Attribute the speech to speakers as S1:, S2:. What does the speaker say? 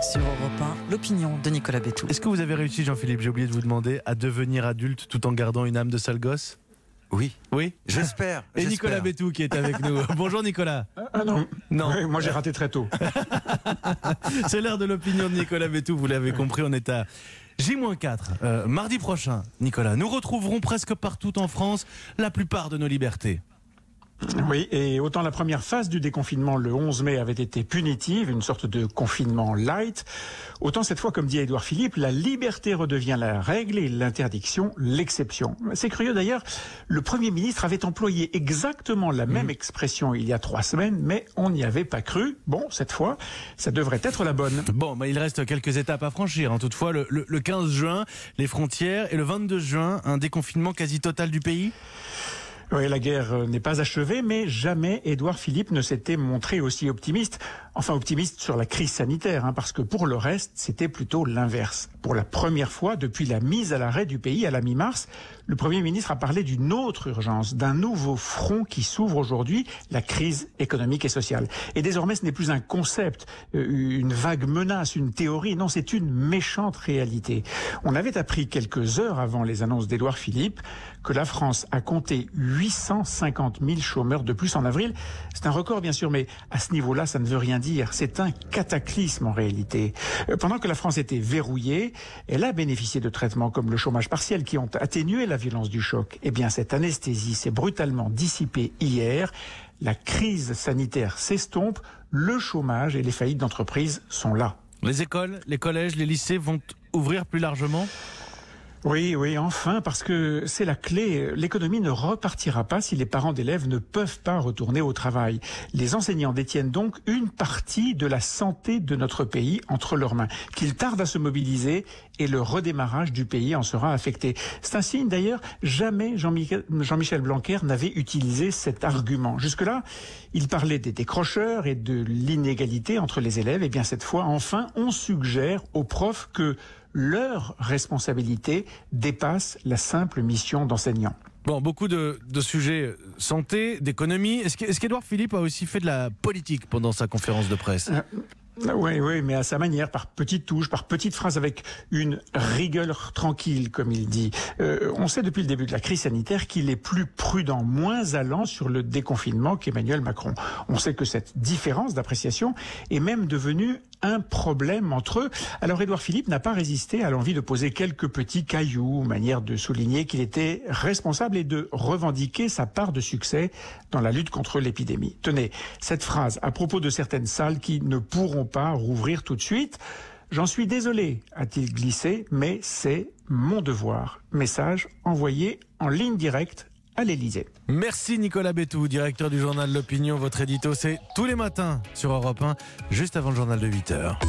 S1: sur Europe 1, l'opinion de Nicolas Bétou.
S2: Est-ce que vous avez réussi, Jean-Philippe, j'ai oublié de vous demander, à devenir adulte tout en gardant une âme de sale gosse?
S3: Oui,
S2: Oui.
S3: j'espère.
S2: Et Nicolas Bétou qui est avec nous. Bonjour Nicolas.
S4: Ah non.
S2: Non.
S4: Ouais, moi j'ai raté très tôt.
S2: C'est l'heure de l'opinion de Nicolas Bétou, vous l'avez compris, on est à J-4. Mardi prochain, Nicolas, nous retrouverons presque partout en France la plupart de nos libertés.
S4: Oui, et autant la première phase du déconfinement le 11 mai avait été punitive, une sorte de confinement light, autant cette fois, comme dit Édouard Philippe, la liberté redevient la règle et l'interdiction l'exception. C'est curieux d'ailleurs, le Premier ministre avait employé exactement la même expression il y a 3 semaines, mais on n'y avait pas cru. Bon, cette fois, ça devrait être la bonne.
S2: Bon, il reste quelques étapes à franchir. Toutefois, le 15 juin, les frontières, et le 22 juin, un déconfinement quasi total du pays.
S4: Oui, la guerre n'est pas achevée, mais jamais Édouard Philippe ne s'était montré aussi optimiste. Enfin, optimiste sur la crise sanitaire, parce que pour le reste, c'était plutôt l'inverse. Pour la première fois depuis la mise à l'arrêt du pays à la mi-mars, le Premier ministre a parlé d'une autre urgence, d'un nouveau front qui s'ouvre aujourd'hui, la crise économique et sociale. Et désormais, ce n'est plus un concept, une vague menace, une théorie. Non, c'est une méchante réalité. On avait appris quelques heures avant les annonces d'Édouard Philippe que la France a compté 850 000 chômeurs de plus en avril. C'est un record, bien sûr, mais à ce niveau-là, ça ne veut rien dire. C'est un cataclysme en réalité. Pendant que la France était verrouillée, elle a bénéficié de traitements comme le chômage partiel qui ont atténué la violence du choc. Eh bien, cette anesthésie s'est brutalement dissipée hier. La crise sanitaire s'estompe, le chômage et les faillites d'entreprises sont là.
S2: Les écoles, les collèges, les lycées vont ouvrir plus largement ?
S4: Oui, enfin, parce que c'est la clé. L'économie ne repartira pas si les parents d'élèves ne peuvent pas retourner au travail. Les enseignants détiennent donc une partie de la santé de notre pays entre leurs mains. Qu'ils tardent à se mobiliser et le redémarrage du pays en sera affecté. C'est un signe d'ailleurs, jamais Jean-Michel Blanquer n'avait utilisé cet argument. Jusque-là, il parlait des décrocheurs et de l'inégalité entre les élèves. Et bien cette fois, enfin, on suggère aux profs que leur responsabilité dépasse la simple mission d'enseignant.
S2: Bon, beaucoup de sujets santé, d'économie. Est-ce qu'Édouard Philippe a aussi fait de la politique pendant sa conférence de presse ?
S4: Oui, mais à sa manière, par petites touches, par petites phrases, avec une rigueur tranquille, comme il dit. On sait depuis le début de la crise sanitaire qu'il est plus prudent, moins allant sur le déconfinement qu'Emmanuel Macron. On sait que cette différence d'appréciation est même devenue un problème entre eux. Alors Édouard Philippe n'a pas résisté à l'envie de poser quelques petits cailloux, manière de souligner qu'il était responsable et de revendiquer sa part de succès dans la lutte contre l'épidémie. Tenez, cette phrase à propos de certaines salles qui ne pourront pas rouvrir tout de suite. J'en suis désolé, a-t-il glissé, mais c'est mon devoir. Message envoyé en ligne directe à l'Élysée.
S2: Merci Nicolas Bétou, directeur du journal L'Opinion. Votre édito, c'est tous les matins sur Europe 1, juste avant le journal de 8h.